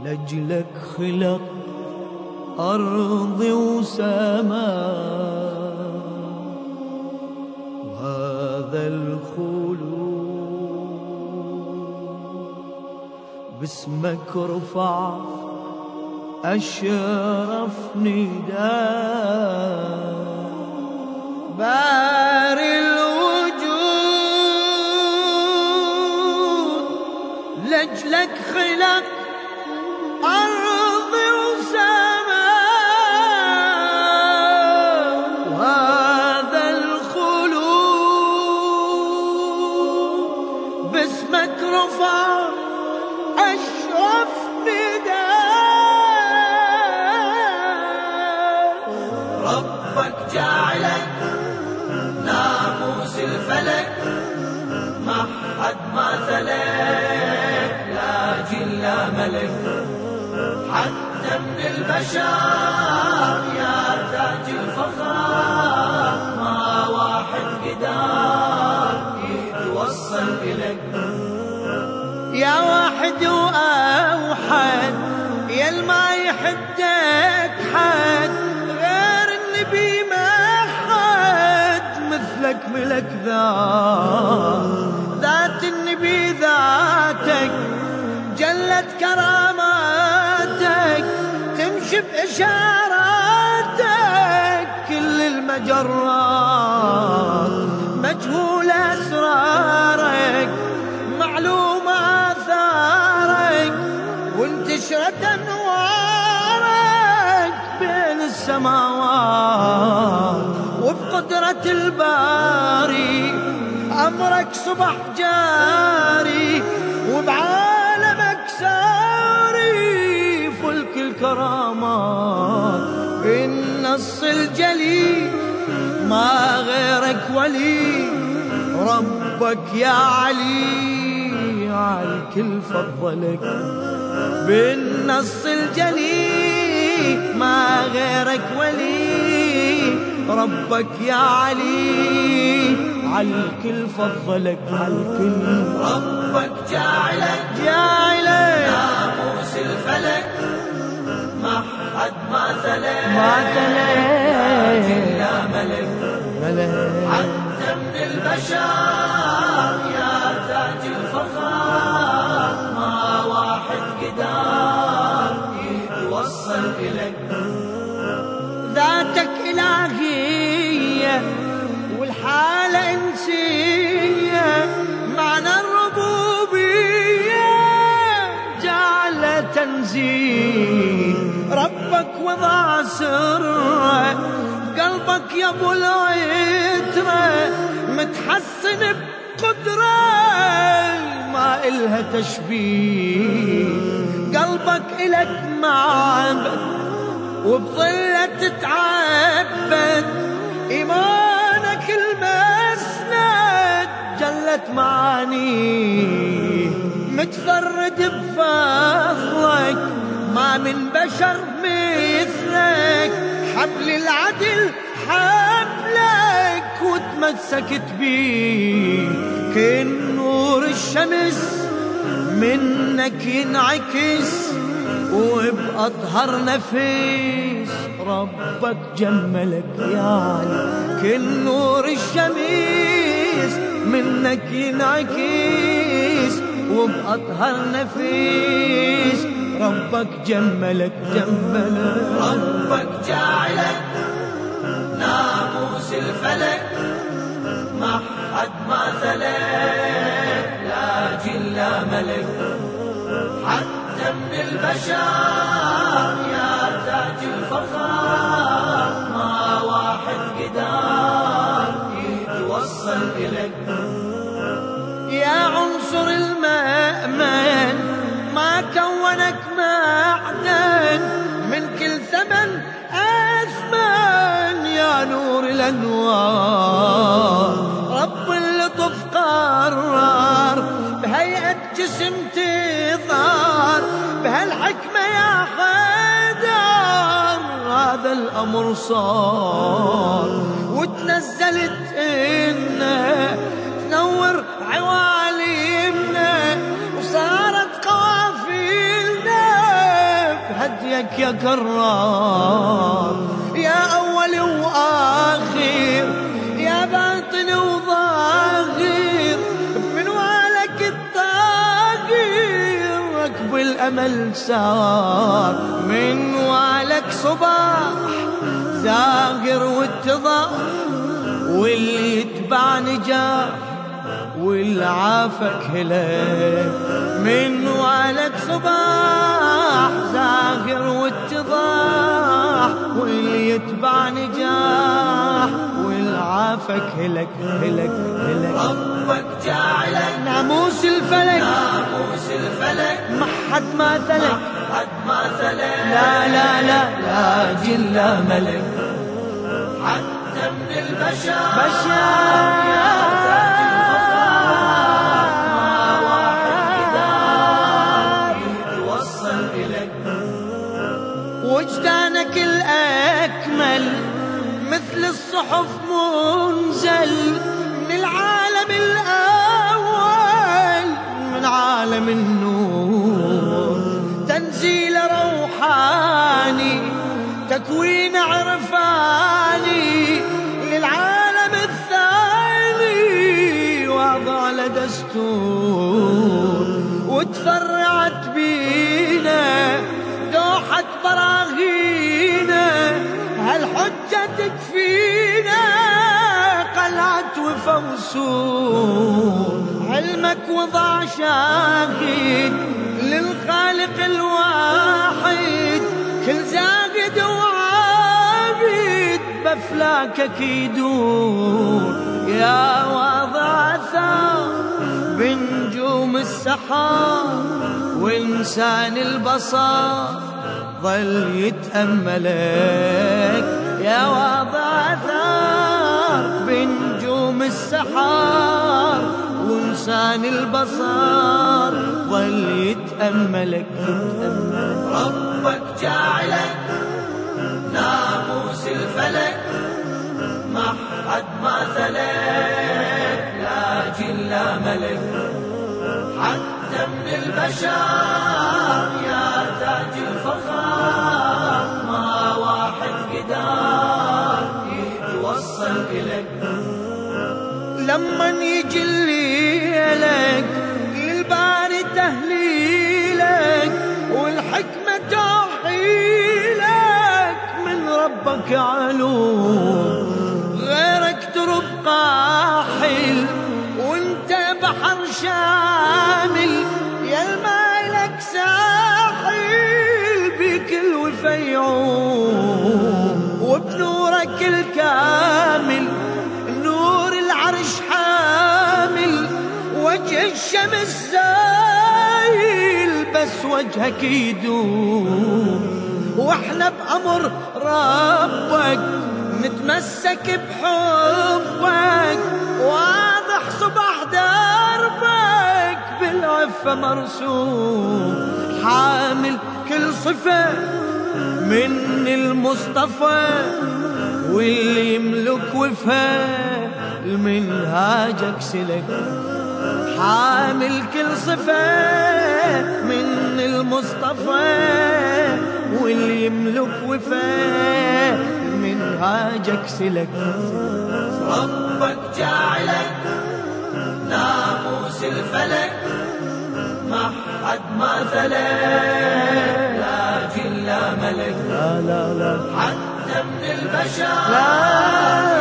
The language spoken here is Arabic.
لأجلك خلق أرض وسماء، وهذا الخلود باسمك رفع أشرف نداء. باري الوجود لأجلك خلق أرض وسماء، وهذا الخلود باسمك رفع أشرف نداء. ربك جعلك ناموس الفلك، ما حد مثلك لا جل ملك، حتى من البشر يا تاج الفخر، ما واحد قدر يتوصل إليك. يا واحد وأوحد يا الما يحدك حد، غير النبي ما حد مثلك ملك ذات النبي ذاتك جلت كراماتك، تمشي بإشاراتك كل المجرات، مجهول أسرارك معلوم آثارك، وانتشرت أنوارك بين السماوات، وبقدرة الباري أمرك صبح جاري، وبعالمك ساري فلك الكرامات. النص الجلي ما غيرك ولي، ربك يا علي عالكل فضلك. بالنص الجلي ما غيرك ولي، ربك يا علي عالكل فضلك عالكل. ربك جعلك ناموس الفلك، ما حد مثلك إلا ملك، حتى من البشر يا تاج الفخر، ما واحد قدر يتوصل إليك. ذاتك إلهية والحالة إنسية، معنى الربوبية جعل تنزيه. ربك وضع سره قلبك يا ابو العترة، متحسن بقدرة ما إلها تشبيه. قلبك إلك معبد وبظلة تتعبد، إيمانك المسند جلت معانيه، متفرد بفضلك ما من بشر مثلك، حبل العدل حبلك وتمسكت بيه، كن نور الشمس منك ينعكس، وبأطهر نفس ربك جملك يا علي. كن نور الشمس منك ينعكس، وبأطهر نفس ربك جملك جملك. ربك جعلك ناموس الفلك، ما حد مثلك لا جل ملك، حتى من البشر يا تاج الفخر، ما واحد قدر يتوصل إليك. يا عنصر المأمن ما كونك معدن، من كل ثمن أثمن يا نور الأنوار. رب اللطف قرار بهيئة جسم تظهر، بهالحكمة يا حيدر هذا الأمر صار، وتنزلت إنه تنور عوالمنا، وصارت قوافلنا لك يا كرار، يا أول وآخر، يا باطن وظاهر، من والك الطاغر ركب الأمل سار، من والك صباح زاهر واتضح، واللي يتبع نجاح والعافك هلك، من والك صباح زاهر واتضاح، واللي يتبع نجاح والعافك هلك هلك هلك. ربك جعلك ناموس الفلك، ناموس الفلك، ما حد ما ثلك، حد ما ثلك، لا لا لا لا جل لا ملك، حتى من البشر بشار وجدانك الأكمل مثل الصحف منزل من العالم الأول، من عالم النور، تنزيل روحاني تكوين عرفاني للعالم الثاني، واضع لدستور وتفرعت بينا دوحة براغينا، هالحجة تكفينا قلعة وفوسور، علمك وضع شاهد للخالق الواحد، كل زاهد وعابد بفلاكك يدور، يا واضع أثار بنجوم السحاب، وإنسان البصر ظل يتأملك، يا واضع أثار بنجوم السحاب، وإنسان البصر ظل يتأملك يتأملك. ربك جعلك ناموس الفلك، ما حد ما ثلك، لا جل لا ملك، حتى من البشر يا تاج الفخر، ما واحد قدر يتوصل إليك. لمن يجي ليلك للباري تهليلك، والحكمة توحيلك من ربك علوم، غيرك ترب قاحل وانت بحر شامل، يا المالك ساحل بكل وفيعوم، وبنورك الكامل نور العرش حامل، وجه الشمس زايل بس وجهك يدوم، واحنا بأمر ربك نتمسك بحبك، واضح صبح دربك بالعفة مرسوم، حامل كل صفة من المصطفى، واللي يملك وفاه المنهاجك سلك، حامل كل صفة من المصطفى، واللي يملك وفاه منهاجك سلك. ربك جعلك ناموس الفلك، ما حد ما ثلك، لا جل لا ملك، لا لا لا حتى من البشر لا